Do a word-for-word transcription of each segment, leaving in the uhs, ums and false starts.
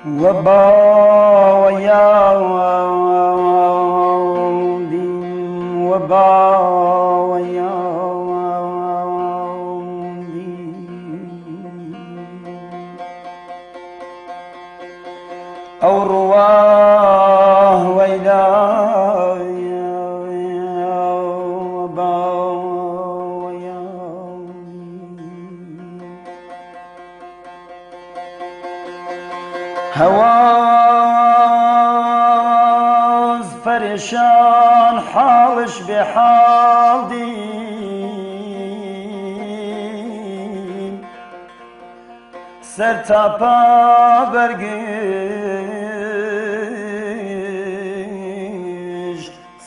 وبا ويا دين وبا ويا أو رواه ويلاي وبا ويا هواز پریشان حالش به حال دین سر تا پا برگشت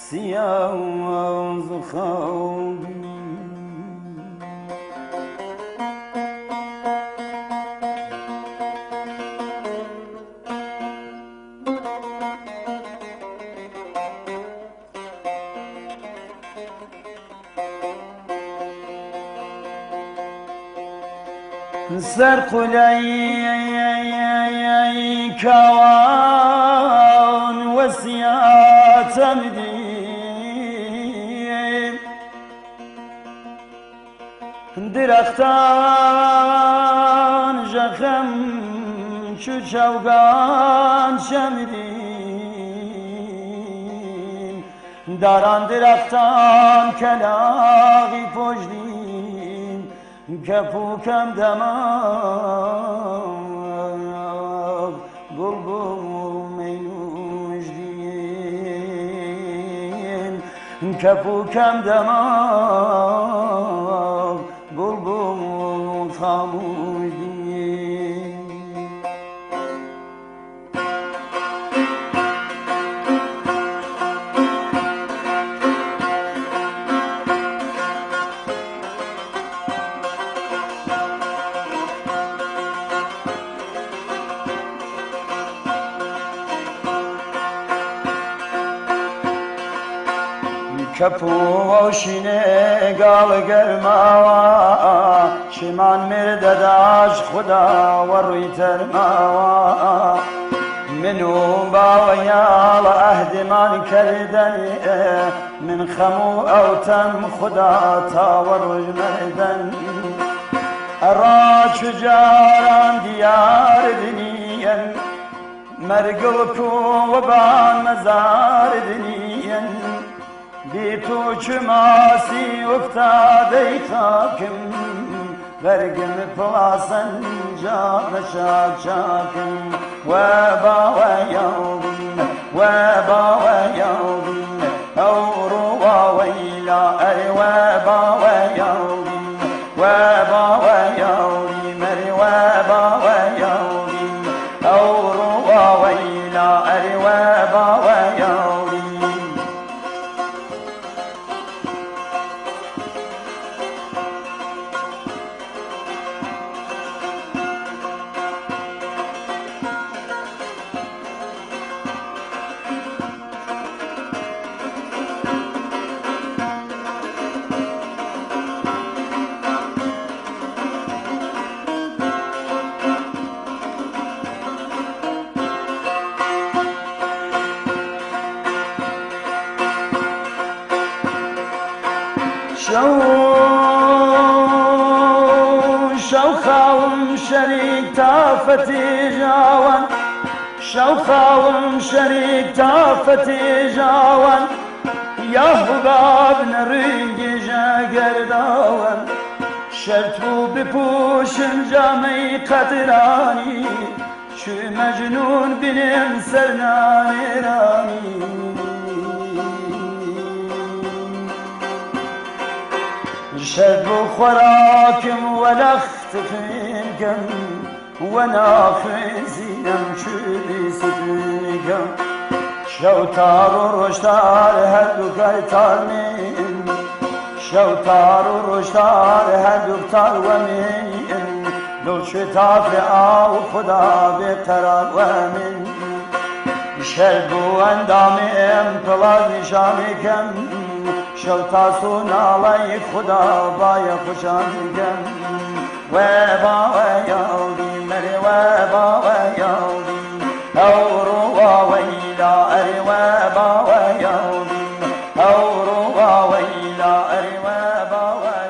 سیاز خود سر قلعی کان وسیعتم دید درختان جخم چو چوگان شمدین داران درختان کلاغی پشدین کپوکم دماغ بلبل مینوش دین کپوکم دماغ بلبل خاموش دین کپوشینه گال گرما شمان مرد داش خدا و روی ترما منو باویال عهد من کردن من خمو اوتم خدا تا و روی مردن ارا چجاران دیار دنین مرگل کو و بان مزار دنین بی تو چماسی افتاده خاکم برگم پلاسن جان شاک شاکم و با و یوم و با و یوم او رو ویلا ای و با و یوم و با و یوم ای و با و یوم او رو ویلا ای و با و یوم شو شو خاوم شريك تافتي جاوان شو خاوم شريك تافتي جاوان يا هباب نريق جاقر داوان شرطو بپوشم جامي قدراني شو مجنون بنم سرناني راني شرب خوراكم ولا اختفيكم وانا خزينم شدي سبيكم شوتار ورشتار هدو كرتار من شوتار ورشتار هدو كتار ومن لو شتاف آو خدا بقرار ومن شربو اندامي امطلال نشانكم شو تاسون علي خدا بايا خوشانكم وبا وياودي مري وبا وياودي نور